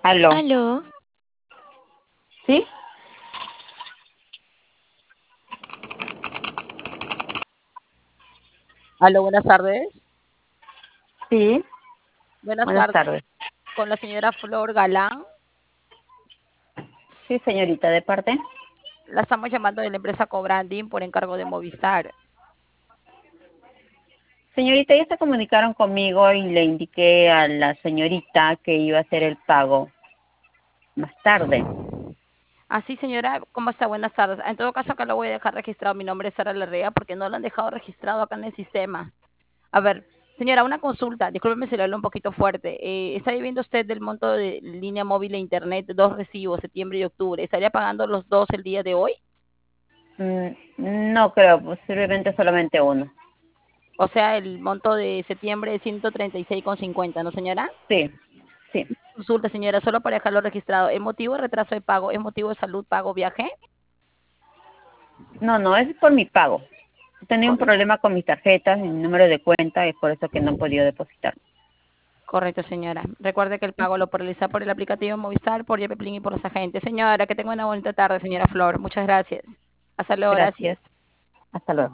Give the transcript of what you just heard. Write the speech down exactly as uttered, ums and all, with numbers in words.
Aló. Aló, ¿Sí? Aló, buenas tardes. Sí. Buenas Buenas tardes. tardes. Con la señora Flor Galán. Sí, señorita, ¿de parte? La estamos llamando de la empresa Cobranding por encargo de Movistar. Señorita, ya se comunicaron conmigo y le indiqué a la señorita que iba a hacer el pago más tarde. Así, señora, ¿cómo está? Buenas tardes. En todo caso, acá lo voy a dejar registrado. Mi nombre es Sara Larrea porque no lo han dejado registrado acá en el sistema. A ver, señora, una consulta. Discúlpeme si le hablo un poquito fuerte. Eh, ¿está viviendo usted del monto de línea móvil e internet, dos recibos, septiembre y octubre? ¿Estaría pagando los dos el día de hoy? Mm, no creo, posiblemente solamente uno. O sea, el monto de septiembre es ciento treinta y seis con cincuenta, ¿no, señora? Sí, sí. Consulta, señora, solo para dejarlo registrado. ¿Es motivo de retraso de pago? ¿Es motivo de salud, pago, viaje? No, no, es por mi pago. He tenido un Cor- problema con mis tarjetas, mi número de cuenta, y es por eso que no he podido depositar. Correcto, señora. Recuerde que el pago lo puede realizar por el aplicativo Movistar, por Yepeplin y por los agentes. Señora, que tenga una bonita tarde, señora Flor. Muchas gracias. Hasta luego, Gracias. gracias. Hasta luego.